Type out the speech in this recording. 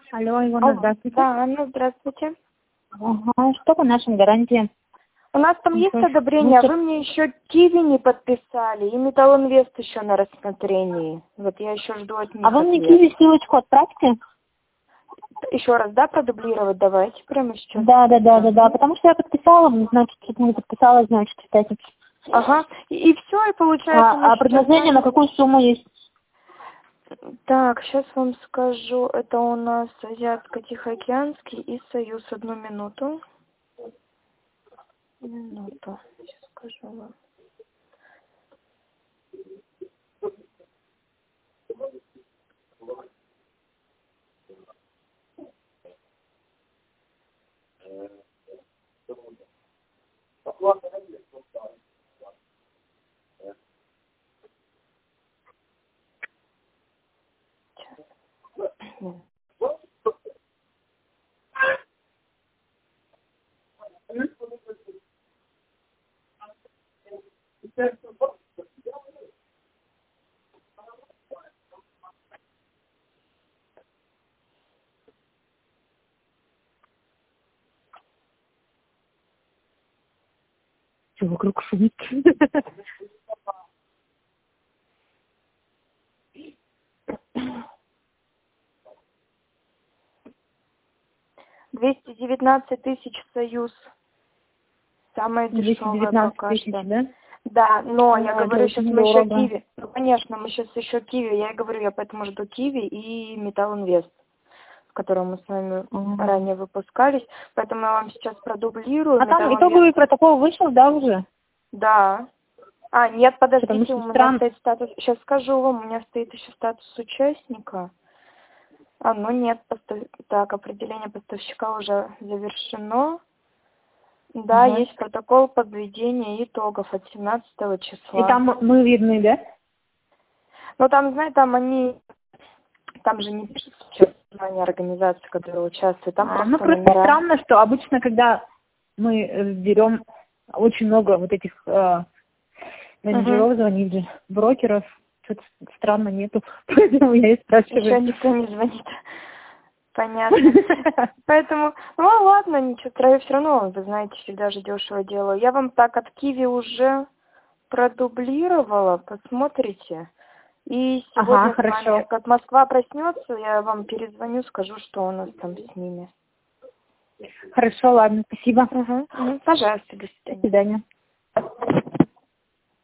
Алло, Ивана, здравствуйте. Да, Анна, здравствуйте. Ага, что по нашим гарантиям? У нас там есть одобрение, а вы мне еще Киви не подписали, и Металлинвест еще на рассмотрении. Вот я еще жду от них А вы мне ответ. Киви ссылочку отправьте? Еще раз, да, продублировать? Давайте прямо сейчас. Да, потому что я подписала, значит, что-то не подписала, значит, в пятницу. Ага, и все, и получается... А предложение на какую сумму есть? Так, сейчас вам скажу, это у нас Азиатско-Тихоокеанский и Союз. Одну минуту. Сейчас скажу вам. Сейчас. Все вокруг шумит. 219 тысяч Союз. Самое дешевое 219 пока тысяч, что. да? Да, но я это говорю, сейчас очень мы еще дорого. Киви. Ну, конечно, мы сейчас еще Киви. Я говорю, я поэтому жду Киви и Металлинвест, в котором мы с вами ранее выпускались. Поэтому я вам сейчас продублирую. А там итоговый протокол вышел, да, уже? Да. А, нет, подождите, у Потому меня что стоит статус... Сейчас скажу вам, у меня стоит еще статус участника. А, ну нет, так, определение поставщика уже завершено. Да, есть протокол подведения итогов от 17 числа. И там мы видны, да? Ну, там, знаете, там же не пишут название организации, которые участвуют. Там Ну, просто номера. странно, что обычно, когда мы берем очень много вот этих менеджеров, звонит же, брокеров, что-то странно нету, поэтому я и спрашиваю. Еще никто не звонит. Понятно. Поэтому, ну ладно, ничего, все равно, вы знаете, всегда же дешево делаю. Я вам так от Киви уже продублировала, посмотрите. И сегодня с вами, как Москва проснется, я вам перезвоню, скажу, что у нас там с ними. Хорошо, ладно, спасибо. Пожалуйста, до свидания. До свидания.